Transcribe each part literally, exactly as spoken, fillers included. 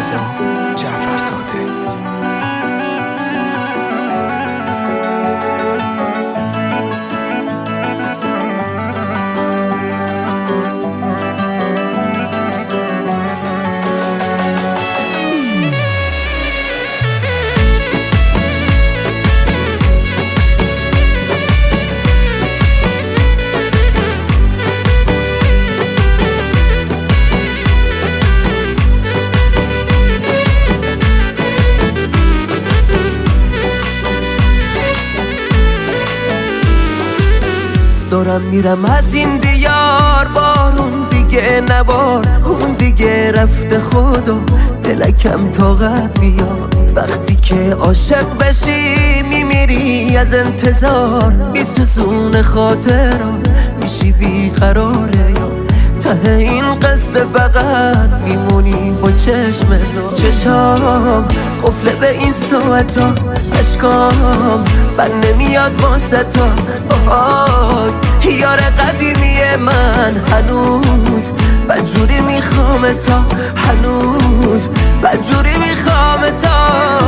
رضا جعفرزاده. دارم میرم از این دیار، بارون دیگه نبار، اون دیگه رفته خدا، دلکم طاقت بیار. وقتی که عاشق بشی میمیری از انتظار، میسوزون خاطران میشی بیقراره یا ته این قصه فقط میمونی با چشم زار. چشام قفله به این ساعتا، اشکام بر نمیاد واسه تا. آی یار قدیمی من هنوز بدجوری میخوام تا، هنوز بدجوری میخوام تا.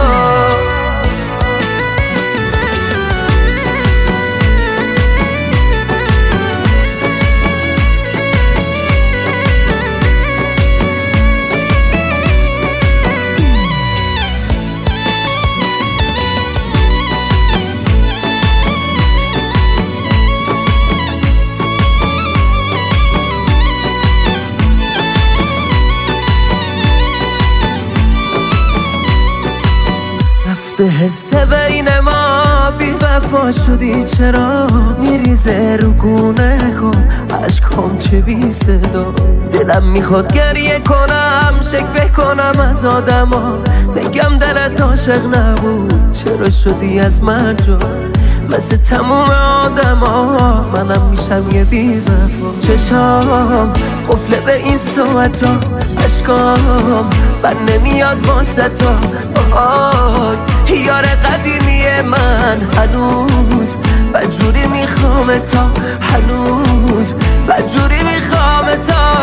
حس بین ما بی وفا شدی، چرا میریزه رو گونه کن عشقام چه بی صدا. دلم میخواد گریه کنم، شکوه کنم از آدما، بگم دلت عاشق نبود چرا شدی از من جا. مثل تموم آدما منم میشم یه بی وفا. چشام قفله به این ساعتا، اشکام بر نمیاد واسه تا. آی یار قدیمی من هنوز بدجوری میخوام تا، هنوز بدجوری میخوام تا.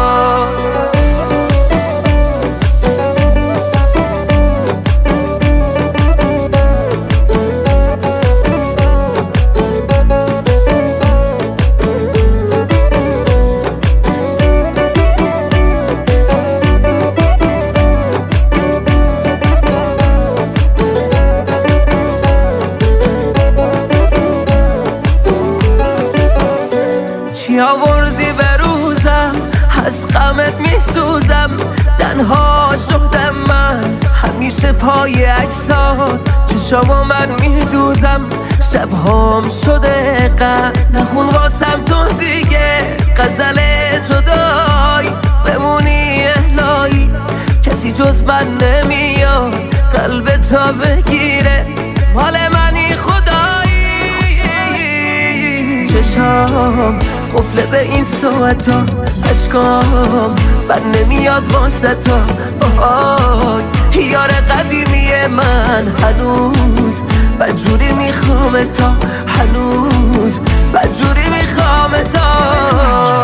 چی آوردی به روزم، از غمت میسوزم، تنها شدم من همیشه پای عکسات. چشامو من میدوزم، شبهام شده غم، نخون واسم تو دیگه غزل جدایی. بمونی الهی کسی جز من نمیاد قلب تا بگیره، مال منی خدایی. چشام قفله به این ساعتا، اشکام بر نمیاد واسه تا. آی یار قدیمی من هنوز بدجوری میخوام تا، هنوز بدجوری میخوام تا.